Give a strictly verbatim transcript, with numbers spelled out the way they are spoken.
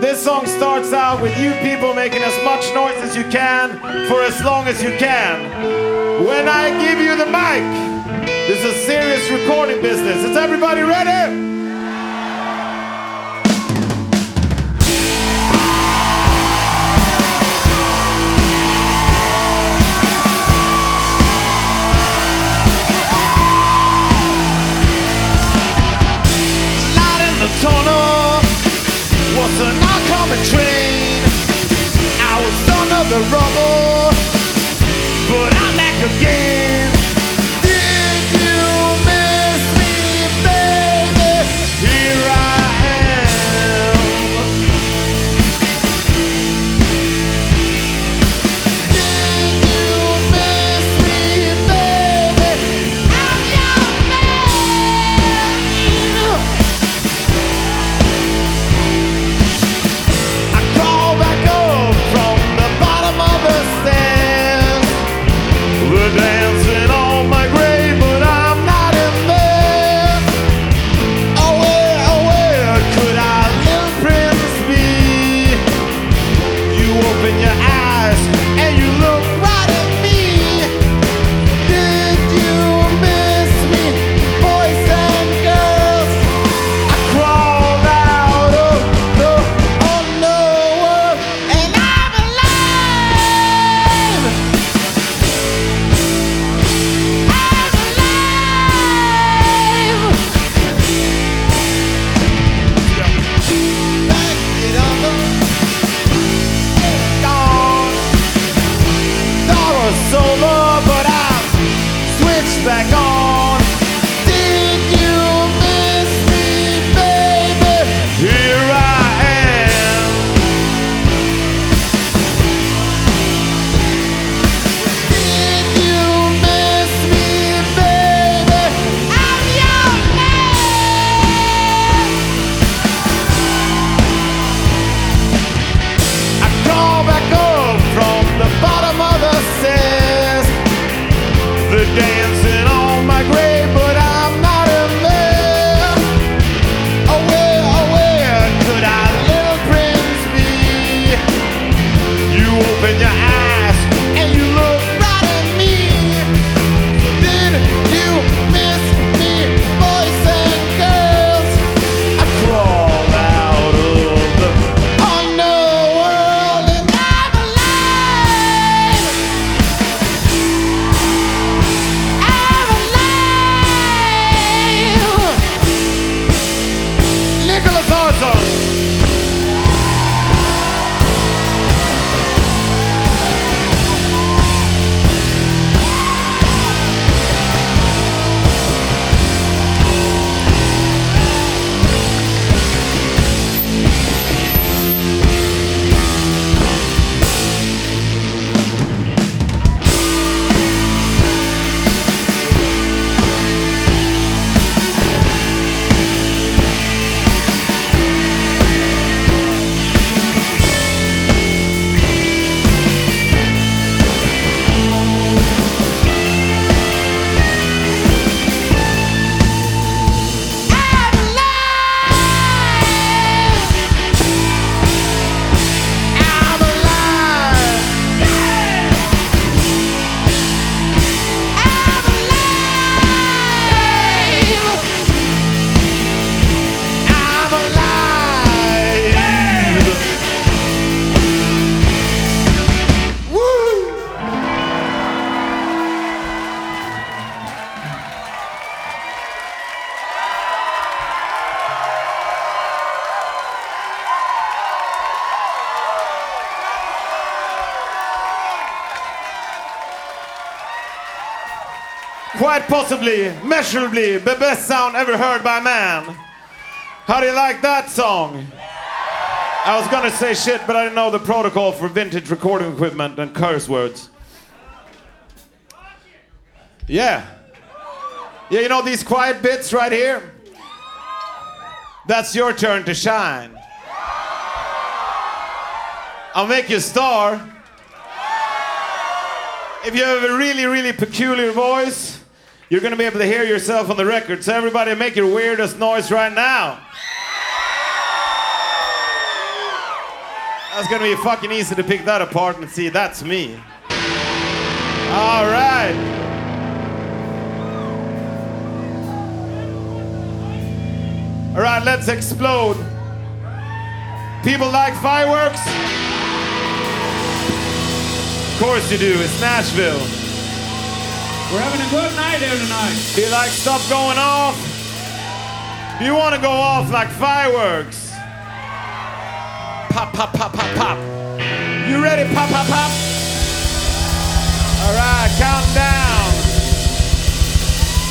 This song starts out with you people making as much noise as you can for as long as you can. When I give you the mic, this is serious recording business. Is everybody ready? Tunnel was an oncoming train. I was under the rubble, but I'm back again. Did you miss me, baby? Here I am. Did you miss me, baby? I'm your man. Dancing on my grave, but I'm not in there. Oh, where, oh, where could our little prince be? You open your eyes and you look right at me. Did you miss me, boys and girls? I crawled out of the underworld and I'm alive. Over, but I switched back on. Did you miss me, baby? Here I am. Did you miss me, baby? I'm your man. I crawl back up from the bottom of the stairs. They're dancing on my grave, but I'm not in there. Oh, where, oh, where could our little prince be? You open your eyes and you look right at me. Did you miss me, boys and girls? I crawled out of the underworld and I'm alive. Nicholas Arson. Quite possibly, measurably, the best sound ever heard by man. How do you like that song? I was gonna say shit, but I didn't know the protocol for vintage recording equipment and curse words. Yeah. Yeah, you know these quiet bits right here? That's your turn to shine. I'll make you a star. If you have a really, really peculiar voice, you're gonna be able to hear yourself on the record. So everybody make your weirdest noise right now. That's gonna be fucking easy to pick that apart and see that's me. All right. All right, let's explode. People like fireworks? Of course you do, it's Nashville. We're having a good night here tonight. Do you like stuff going off? Do you want to go off like fireworks? Pop, pop, pop, pop, pop. You ready? Pop, pop, pop. All right, count down.